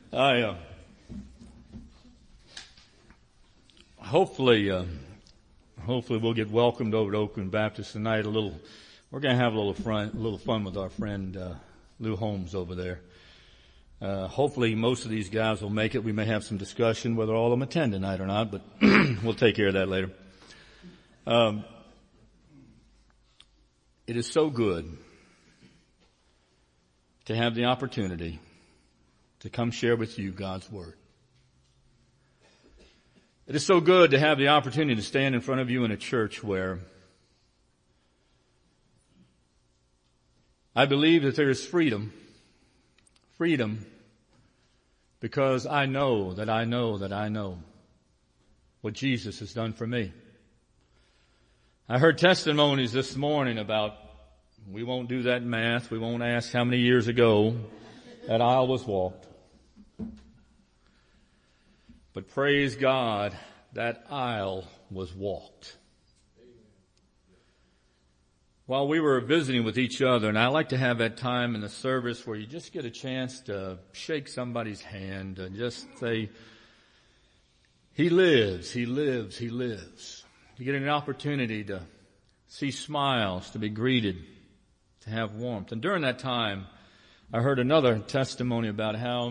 I hopefully we'll get welcomed over to Oakland Baptist tonight. We're going to have a little fun with our friend Lou Holmes over there. Hopefully most of these guys will make it. We may have some discussion whether all of them attend tonight or not, but we'll take care of that later. It is so good to have the opportunity to come share with you God's Word. It is so good to have the opportunity to stand in front of you in a church where I believe that there is freedom. Freedom because I know that I know that I know what Jesus has done for me. I heard testimonies this morning about, we won't do that math, we won't ask how many years ago that aisle was walked. But praise God, that aisle was walked. While we were visiting with each other, and I like to have that time in the service where you just get a chance to shake somebody's hand and just say, He lives, He lives, He lives. You get an opportunity to see smiles, to be greeted, to have warmth. And during that time, I heard another testimony about how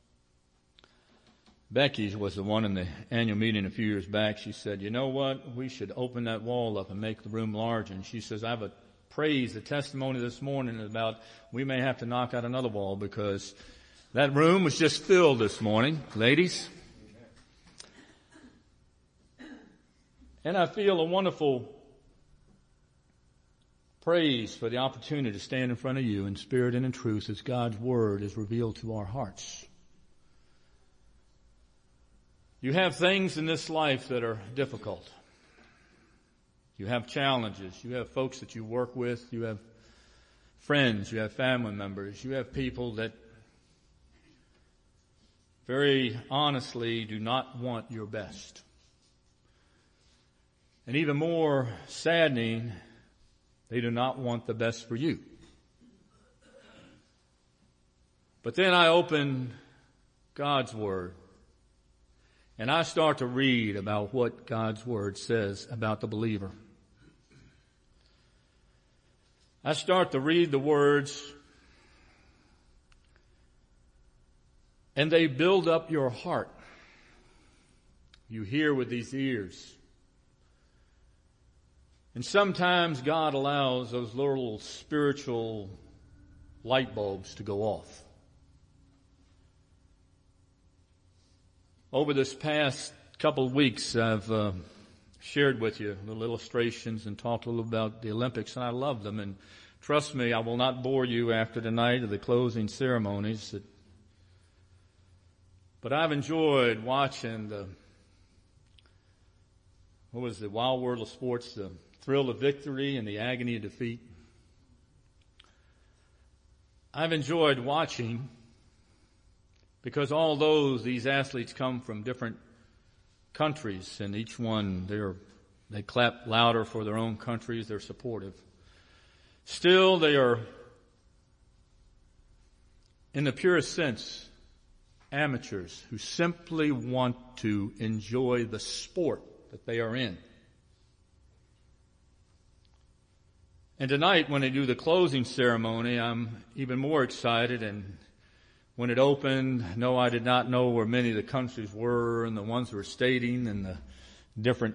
Becky was the one in the annual meeting a few years back. She said, you know what? We should open that wall up and make the room larger. And she says, I have a testimony this morning about we may have to knock out another wall because that room was just filled this morning, ladies. And I feel a wonderful praise for the opportunity to stand in front of you in spirit and in truth as God's Word is revealed to our hearts. You have things in this life that are difficult. You have challenges. You have folks that you work with. You have friends. You have family members. You have people that very honestly do not want your best. And even more saddening, they do not want the best for you. But then I open God's Word. And I start to read about what God's Word says about the believer. I start to read the words, and they build up your heart. You hear with these ears. And sometimes God allows those little spiritual light bulbs to go off. Over this past couple of weeks, I've shared with you little illustrations and talked a little about the Olympics, and I love them. And trust me, I will not bore you after tonight of the closing ceremonies. But I've enjoyed watching the wild world of sports, the thrill of victory and the agony of defeat. I've enjoyed watching because these athletes come from different countries, and each one, they clap louder for their own countries, they're supportive. Still, they are, in the purest sense, amateurs who simply want to enjoy the sport that they are in. And tonight, when they do the closing ceremony, I'm even more excited. And when it opened, no, I did not know where many of the countries were and the ones were stating and the different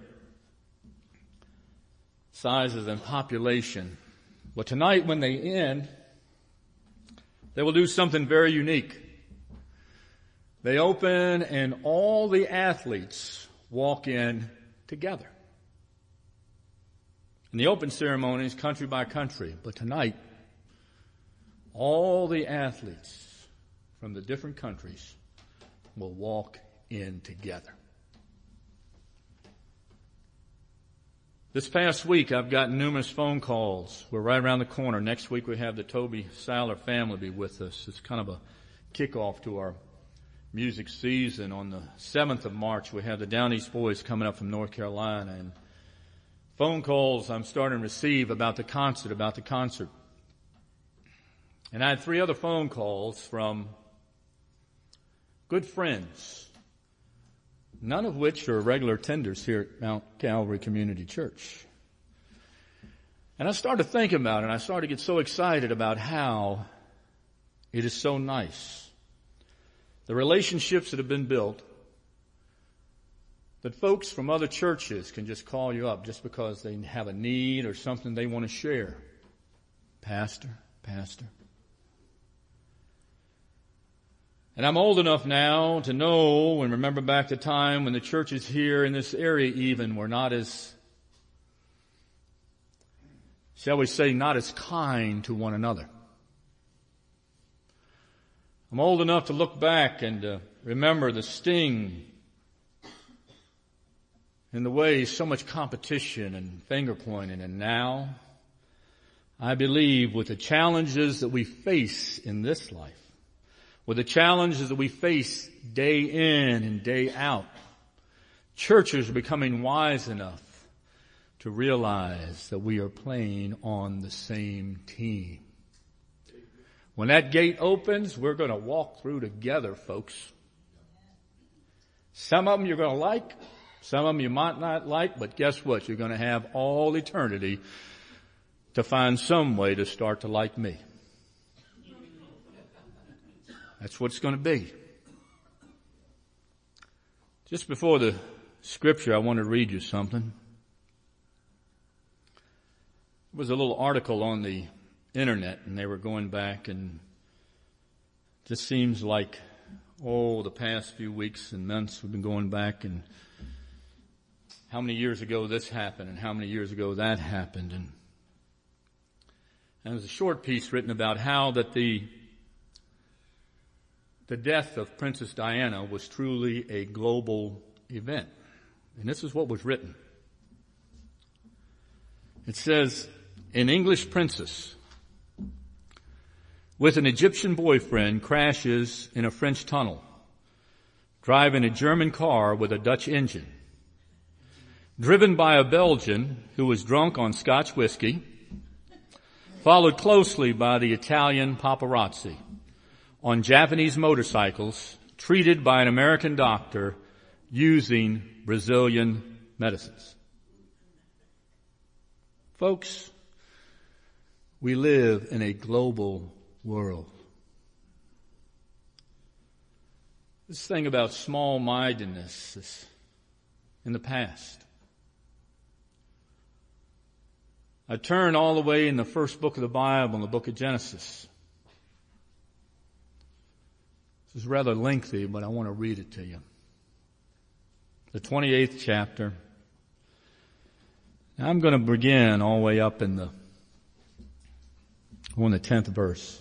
sizes and population. But tonight, when they end, they will do something very unique. They open and all the athletes walk in together. In the open ceremonies, country by country. But tonight, all the athletes from the different countries will walk in together. This past week, I've gotten numerous phone calls. We're right around the corner. Next week, we have the Toby Saller family be with us. It's kind of a kickoff to our music season. On the 7th of March, we have the Down East Boys coming up from North Carolina. And phone calls I'm starting to receive about the concert. And I had 3 other phone calls from good friends, none of which are regular attenders here at Mount Calvary Community Church. And I started thinking about it, and I started to get so excited about how it is so nice. The relationships that have been built, that folks from other churches can just call you up just because they have a need or something they want to share. Pastor. And I'm old enough now to know and remember back the time when the churches here in this area even were not as, shall we say, not as kind to one another. I'm old enough to look back and remember the sting and the way so much competition and finger pointing. And now, I believe with the challenges that we face in this life, with the challenges that we face day in and day out, churches are becoming wise enough to realize that we are playing on the same team. When that gate opens, we're going to walk through together, folks. Some of them you're going to like, some of them you might not like, but guess what? You're going to have all eternity to find some way to start to like me. That's what it's going to be. Just before the scripture, I want to read you something. There was a little article on the internet, and they were going back, and it just seems like, the past few weeks and months we've been going back, and how many years ago this happened, and how many years ago that happened. And there's a short piece written about how that the death of Princess Diana was truly a global event. And this is what was written. It says, an English princess with an Egyptian boyfriend crashes in a French tunnel, driving a German car with a Dutch engine. Driven by a Belgian who was drunk on Scotch whiskey, followed closely by the Italian paparazzi on Japanese motorcycles, treated by an American doctor using Brazilian medicines. Folks, we live in a global world. This thing about small-mindedness is in the past. I turn all the way in the first book of the Bible, in the book of Genesis. This is rather lengthy, but I want to read it to you. The 28th chapter. Now I'm going to begin all the way up in the 10th verse.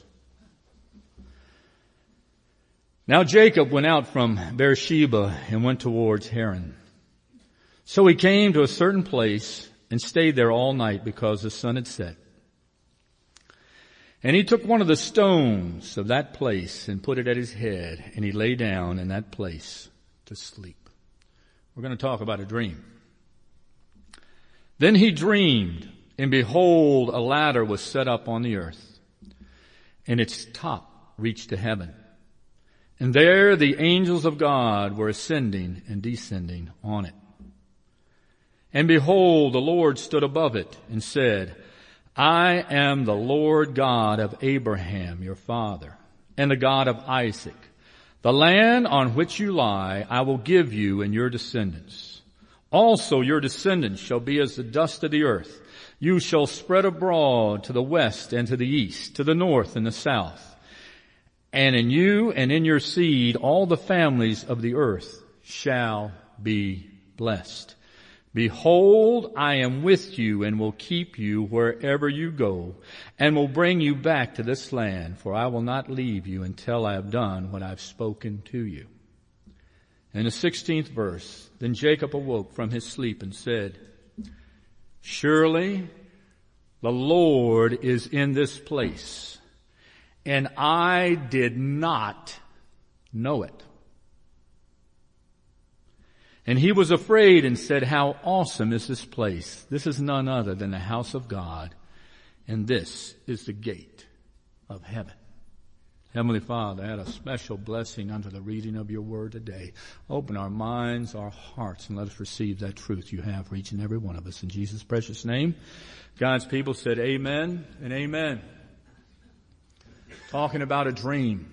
Now Jacob went out from Beersheba and went towards Haran. So he came to a certain place and stayed there all night because the sun had set. And he took one of the stones of that place and put it at his head, and he lay down in that place to sleep. We're going to talk about a dream. Then he dreamed, and behold, a ladder was set up on the earth, and its top reached to heaven. And there the angels of God were ascending and descending on it. And behold, the Lord stood above it and said, I am the Lord God of Abraham, your father, and the God of Isaac. The land on which you lie, I will give you and your descendants. Also your descendants shall be as the dust of the earth. You shall spread abroad to the west and to the east, to the north and the south. And in you and in your seed, all the families of the earth shall be blessed. Behold, I am with you and will keep you wherever you go and will bring you back to this land, for I will not leave you until I have done what I've spoken to you. In the 16th verse, then Jacob awoke from his sleep and said, surely the Lord is in this place, and I did not know it. And he was afraid and said, how awesome is this place? This is none other than the house of God, and this is the gate of heaven. Heavenly Father, add a special blessing unto the reading of your word today. Open our minds, our hearts, and let us receive that truth you have for each and every one of us. In Jesus' precious name, God's people said amen and amen. Talking about a dream.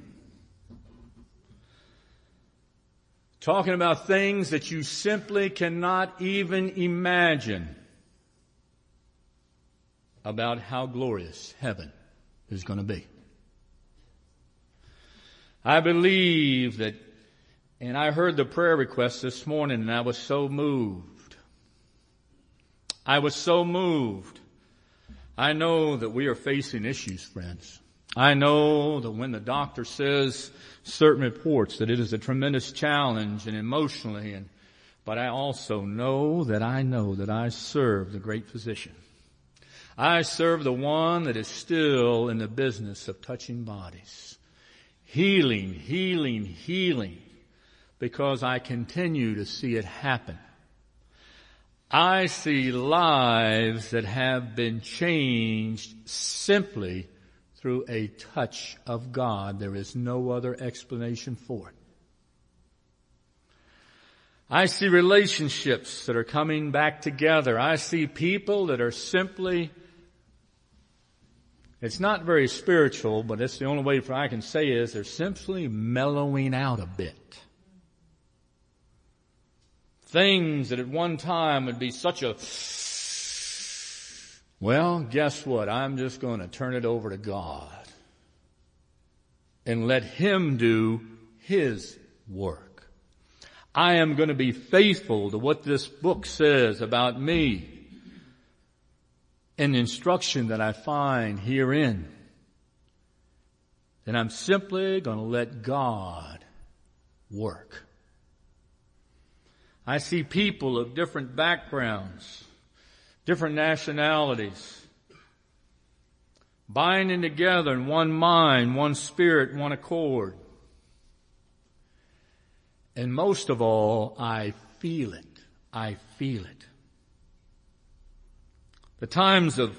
Talking about things that you simply cannot even imagine about how glorious heaven is going to be. I believe that, and I heard the prayer request this morning and I was so moved. I was so moved. I know that we are facing issues, friends. I know that when the doctor says certain reports that it is a tremendous challenge and emotionally, but I also know that I serve the great physician. I serve the one that is still in the business of touching bodies. Healing, healing, healing, because I continue to see it happen. I see lives that have been changed simply through a touch of God. There is no other explanation for it. I see relationships that are coming back together. I see people that are simply, it's not very spiritual, but it's the only way I can say is they're simply mellowing out a bit. Things that at one time would be such a, well, guess what? I'm just going to turn it over to God and let Him do His work. I am going to be faithful to what this book says about me and the instruction that I find herein. And I'm simply going to let God work. I see people of different backgrounds, different nationalities, binding together in one mind, one spirit, one accord. And most of all, I feel it. I feel it. The times of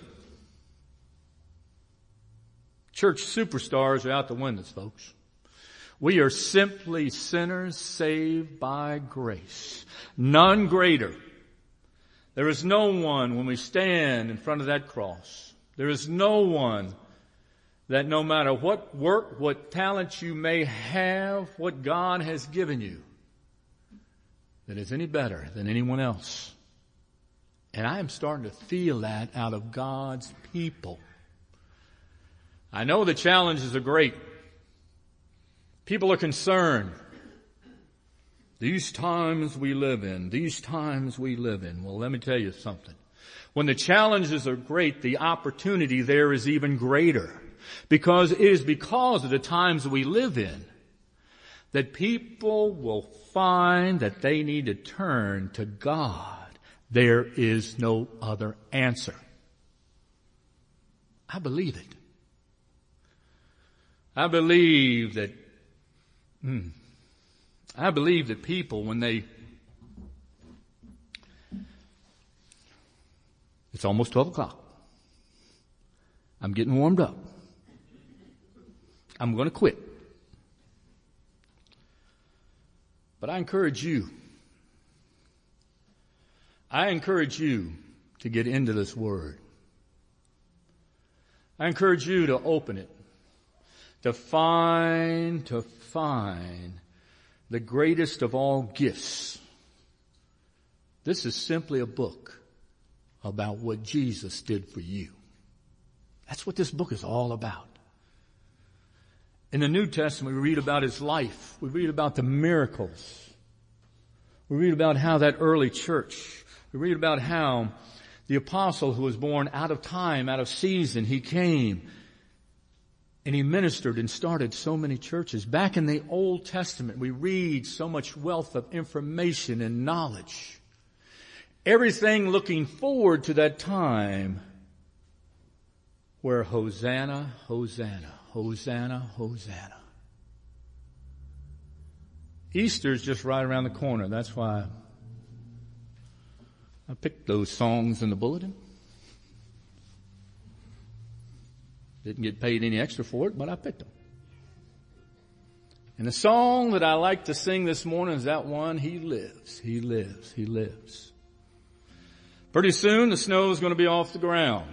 church superstars are out the windows, folks. We are simply sinners saved by grace. None greater. There is no one when we stand in front of that cross. There is no one that no matter what work, what talent you may have, what God has given you, that is any better than anyone else. And I am starting to feel that out of God's people. I know the challenges are great. People are concerned. These times we live in. Well, let me tell you something. When the challenges are great, the opportunity there is even greater. Because it is because of the times we live in that people will find that they need to turn to God. There is no other answer. I believe it. I believe that people, when it's almost 12 o'clock. I'm getting warmed up. I'm going to quit. But I encourage you to get into this word. I encourage you to open it, to find the greatest of all gifts. This is simply a book about what Jesus did for you. That's what this book is all about. In the New Testament, we read about His life. We read about the miracles. We read about how that early church, we read about how the apostle who was born out of time, out of season, he came and he ministered and started so many churches. Back in the Old Testament, we read so much wealth of information and knowledge. Everything looking forward to that time where Hosanna, Hosanna, Hosanna, Hosanna. Easter's just right around the corner. That's why I picked those songs in the bulletin. Didn't get paid any extra for it, but I picked them. And the song that I like to sing this morning is that one, He lives, He lives, He lives. Pretty soon the snow is going to be off the ground.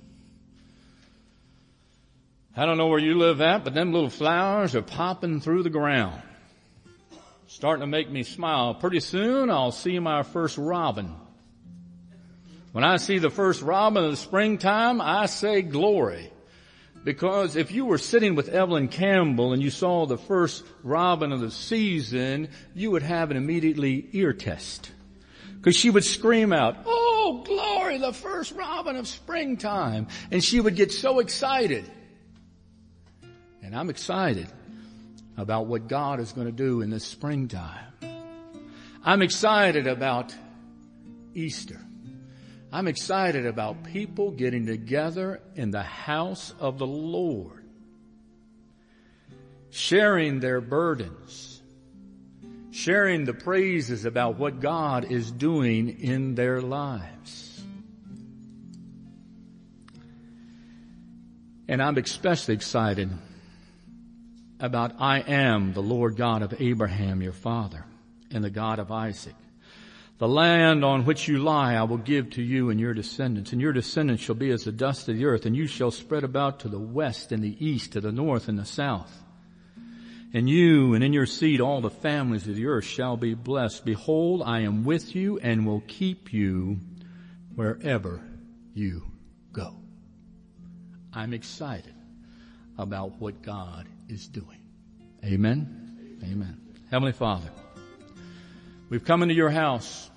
I don't know where you live at, but them little flowers are popping through the ground. Starting to make me smile. Pretty soon I'll see my first robin. When I see the first robin of the springtime, I say glory. Because if you were sitting with Evelyn Campbell and you saw the first robin of the season, you would have an immediately ear test. Because she would scream out, "Oh, glory, the first robin of springtime." And she would get so excited. And I'm excited about what God is going to do in this springtime. I'm excited about Easter. I'm excited about people getting together in the house of the Lord, sharing their burdens, sharing the praises about what God is doing in their lives. And I'm especially excited about I am the Lord God of Abraham, your father, and the God of Isaac. The land on which you lie I will give to you and your descendants, and your descendants shall be as the dust of the earth, and you shall spread about to the west and the east, to the north and the south. And you and in your seed all the families of the earth shall be blessed. Behold, I am with you and will keep you wherever you go. I'm excited about what God is doing. Amen. Amen. Heavenly Father, we've come into your house.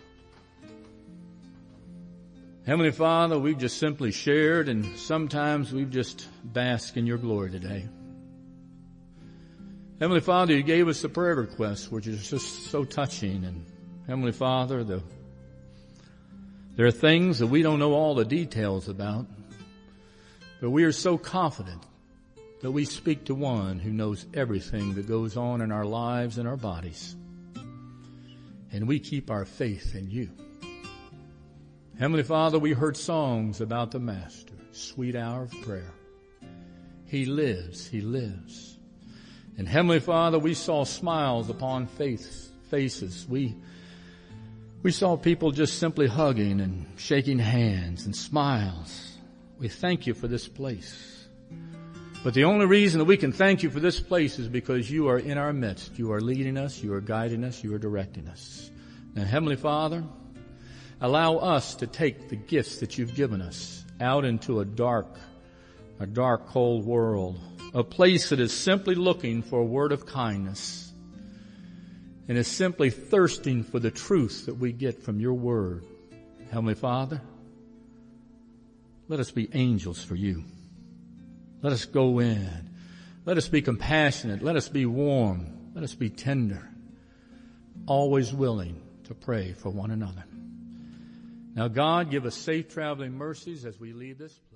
Heavenly Father, we've just simply shared, and sometimes we've just basked in your glory today. Heavenly Father, you gave us the prayer requests, which is just so touching. And Heavenly Father, there are things that we don't know all the details about, but we are so confident that we speak to one who knows everything that goes on in our lives and our bodies. And we keep our faith in you. Heavenly Father, we heard songs about the Master, sweet hour of prayer. He lives, He lives. And Heavenly Father, we saw smiles upon faces. We saw people just simply hugging and shaking hands and smiles. We thank you for this place. But the only reason that we can thank you for this place is because you are in our midst. You are leading us, you are guiding us, you are directing us. Now, Heavenly Father, allow us to take the gifts that you've given us out into a dark, cold world, a place that is simply looking for a word of kindness and is simply thirsting for the truth that we get from your word. Heavenly Father, let us be angels for you. Let us go in. Let us be compassionate. Let us be warm. Let us be tender. Always willing to pray for one another. Now, God, give us safe traveling mercies as we leave this place.